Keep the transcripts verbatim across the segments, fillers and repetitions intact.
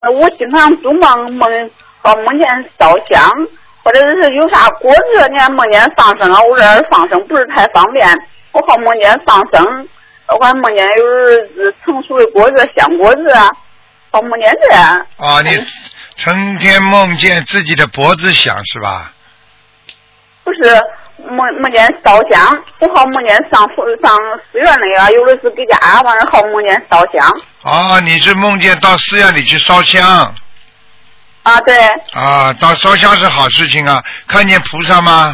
我经常做梦梦呃梦见烧香，或者是有啥过节呢，梦见放生啊，我这儿放生不是太方便，我好梦见放生，我还梦见有是成熟的果子香果子啊，好梦见这样。 哦，你成天梦见自己的脖子响是吧？ 不是梦梦见烧香，我好梦见上上寺院那个，有的是给家，反正好梦见烧香。 哦，你是梦见到寺院里去烧香？ 啊，对。 啊，到烧香是好事情啊！看见菩萨吗？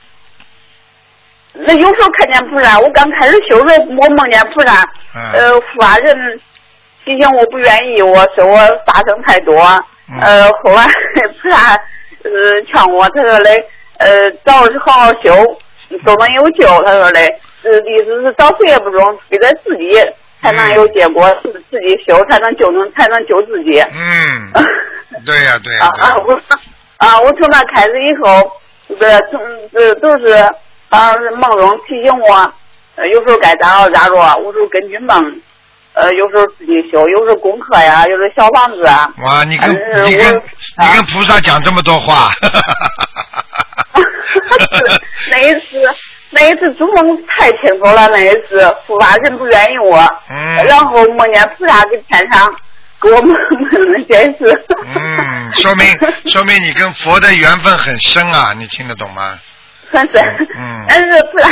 那有时候看见菩萨，我刚开始修的时候我梦见菩萨， 嗯、 呃，法人提醒我不愿意，我说我发生太多， 嗯、 呃，后来菩萨呃劝我，他说嘞。呃，早日好好修，都能有救。他说嘞，呃，意思是找谁也不中，非得自己才能有结果，自、嗯、自己修才能救能才能救自己。 嗯，对呀、啊、对呀、 啊。啊，我啊，我从那开始以后，这个从这都是啊梦中提醒我，呃，有时候该咋着咋着，我说根据梦。呃，有时候自己修，有时候功课呀，有时候小房子啊。 哇，你跟、呃、你跟、啊、你跟菩萨讲这么多话。 那一次，那一次做梦太清楚了，那一次护法神不愿意我， 嗯， 然后梦见菩萨给天上给我梦梦那些事。 嗯，说明说明你跟佛的缘分很深啊，你听得懂吗？ 很深。 嗯。 但是菩萨